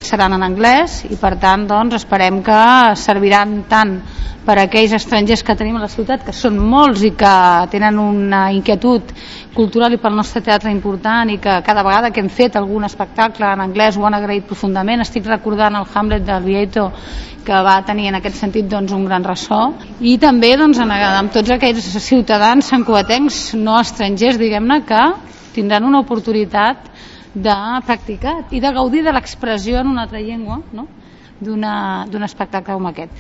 seran en anglès i per tant doncs, esperem que serviran tant per a aquells estrangers que tenim a la ciutat, que són molts i que tenen una inquietud cultural i pel nostre teatre important, i que cada vegada que hem fet algun espectacle en anglès ho han agraït profundament. Estic recordant el Hamlet del Vieto, que va tenir en aquest sentit doncs, un gran ressò, i també doncs, amb tots aquells ciutadans santcugatencs no estrangers, diguem-ne, que tindran una oportunitat de practicar i de gaudir de l'expressió en una altra llengua, no? d'un espectacle com aquest.